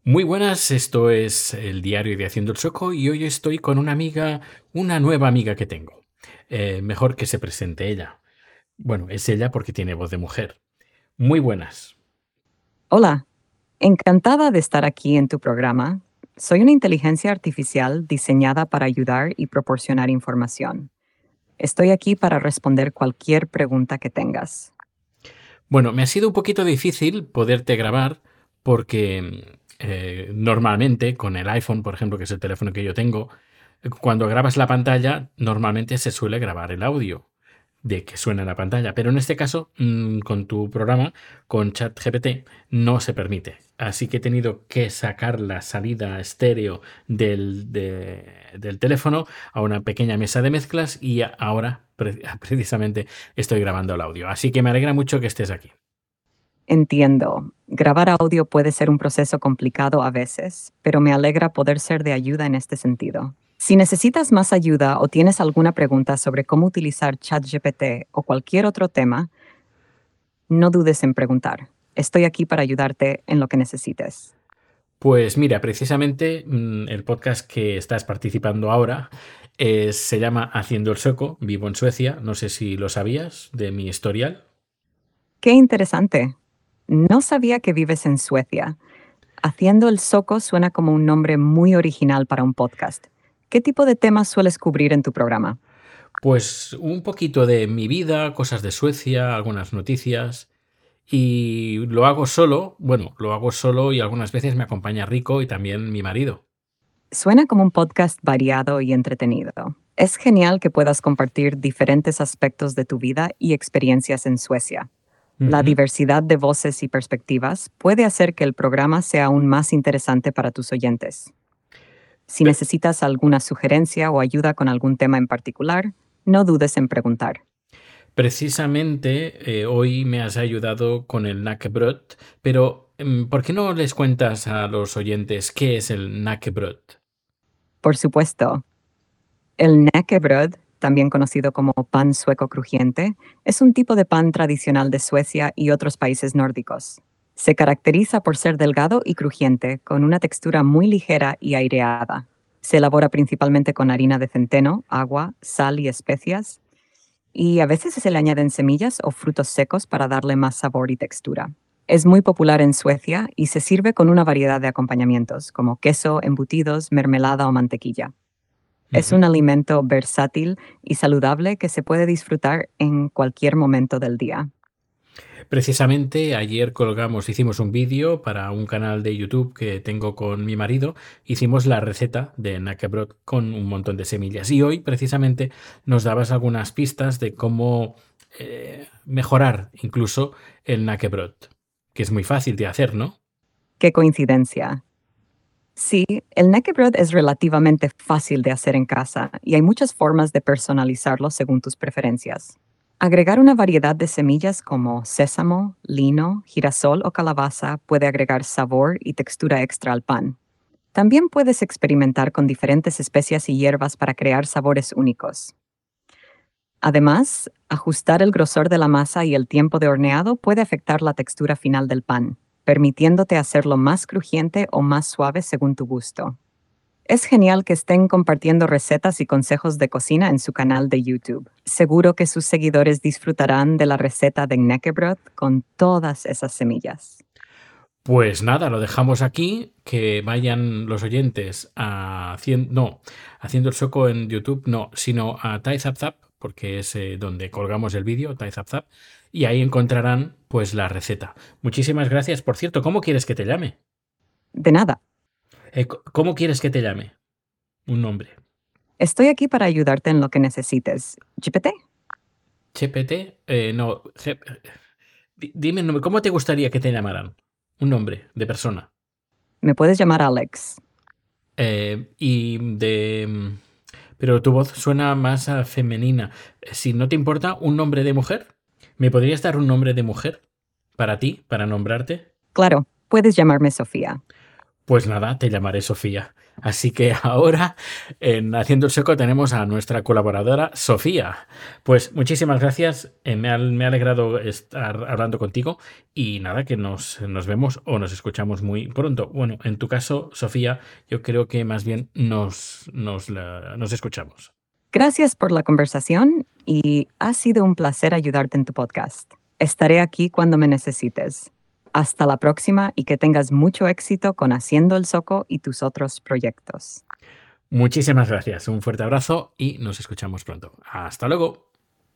Muy buenas, esto es el diario de Haciendo el Sueco y hoy estoy con una amiga, una nueva amiga que tengo. Mejor que se presente ella. Bueno, es ella porque tiene voz de mujer. Muy buenas. Hola, encantada de estar aquí en tu programa. Soy una inteligencia artificial diseñada para ayudar y proporcionar información. Estoy aquí para responder cualquier pregunta que tengas. Bueno, me ha sido un poquito difícil poderte grabar porque normalmente con el iPhone, por ejemplo, que es el teléfono que yo tengo, cuando grabas la pantalla, normalmente se suele grabar el audio de que suena en la pantalla, pero en este caso, con tu programa, con ChatGPT, no se permite. Así que he tenido que sacar la salida estéreo del teléfono a una pequeña mesa de mezclas y ahora precisamente estoy grabando el audio. Así que me alegra mucho que estés aquí. Entiendo, grabar audio puede ser un proceso complicado a veces, pero me alegra poder ser de ayuda en este sentido. Si necesitas más ayuda o tienes alguna pregunta sobre cómo utilizar ChatGPT o cualquier otro tema, no dudes en preguntar. Estoy aquí para ayudarte en lo que necesites. Pues mira, precisamente el podcast que estás participando ahora se llama Haciendo el Sueco. Vivo en Suecia, no sé si lo sabías de mi historial. Qué interesante. No sabía que vives en Suecia. Haciendo el Soco suena como un nombre muy original para un podcast. ¿Qué tipo de temas sueles cubrir en tu programa? Pues un poquito de mi vida, cosas de Suecia, algunas noticias. Y lo hago solo, bueno, lo hago solo y algunas veces me acompaña Rico y también mi marido. Suena como un podcast variado y entretenido. Es genial que puedas compartir diferentes aspectos de tu vida y experiencias en Suecia. La Ujú. diversidad de voces y perspectivas puede hacer que el programa sea aún más interesante para tus oyentes. Si Pe- necesitas alguna sugerencia o ayuda con algún tema en particular, no dudes en preguntar. Precisamente hoy me has ayudado con el Knäckebrot, pero ¿por qué no les cuentas a los oyentes qué es el Knäckebrot? Por supuesto, el knäckebröd, también conocido como pan sueco crujiente, es un tipo de pan tradicional de Suecia y otros países nórdicos. Se caracteriza por ser delgado y crujiente, con una textura muy ligera y aireada. Se elabora principalmente con harina de centeno, agua, sal y especias, y a veces se le añaden semillas o frutos secos para darle más sabor y textura. Es muy popular en Suecia y se sirve con una variedad de acompañamientos, como queso, embutidos, mermelada o mantequilla. Es Ujú. un alimento versátil y saludable que se puede disfrutar en cualquier momento del día. Precisamente ayer hicimos un vídeo para un canal de YouTube que tengo con mi marido, hicimos la receta de Knäckebrot con un montón de semillas y hoy precisamente nos dabas algunas pistas de cómo mejorar incluso el Knäckebrot, que es muy fácil de hacer, ¿no? ¡Qué coincidencia! Sí, el knäckebröd es relativamente fácil de hacer en casa y hay muchas formas de personalizarlo según tus preferencias. Agregar una variedad de semillas como sésamo, lino, girasol o calabaza puede agregar sabor y textura extra al pan. También puedes experimentar con diferentes especias y hierbas para crear sabores únicos. Además, ajustar el grosor de la masa y el tiempo de horneado puede afectar la textura final del pan, permitiéndote hacerlo más crujiente o más suave según tu gusto. Es genial que estén compartiendo recetas y consejos de cocina en su canal de YouTube. Seguro que sus seguidores disfrutarán de la receta de knäckebröd con todas esas semillas. Pues nada, lo dejamos aquí, que vayan los oyentes haciendo el sueco en YouTube, no, sino a TaiZapZap, porque es donde colgamos el vídeo, TaiZapZap, y ahí encontrarán pues la receta. Muchísimas gracias. Por cierto, ¿cómo quieres que te llame? De nada, ¿Cómo quieres que te llame? Un nombre. estoy aquí para ayudarte en lo que necesites. ¿GPT? ¿GPT? No. Dime un nombre. ¿Cómo te gustaría que te llamaran? Un nombre de persona. Me puedes llamar Alex. Y de... Pero tu voz suena más a femenina. Si no te importa, un nombre de mujer. ¿Me podrías dar un nombre de mujer? Para ti, para nombrarte. Claro, puedes llamarme Sofía. Pues nada, te llamaré Sofía. Así que ahora en Haciendo el Sueco tenemos a nuestra colaboradora Sofía. Pues muchísimas gracias, me ha alegrado estar hablando contigo y nada, que nos vemos o nos escuchamos muy pronto. Bueno, en tu caso, Sofía, yo creo que más bien nos escuchamos. Gracias por la conversación y ha sido un placer ayudarte en tu podcast. Estaré aquí cuando me necesites. Hasta la próxima y que tengas mucho éxito con Haciendo el Soco y tus otros proyectos. Muchísimas gracias, un fuerte abrazo y nos escuchamos pronto. Hasta luego.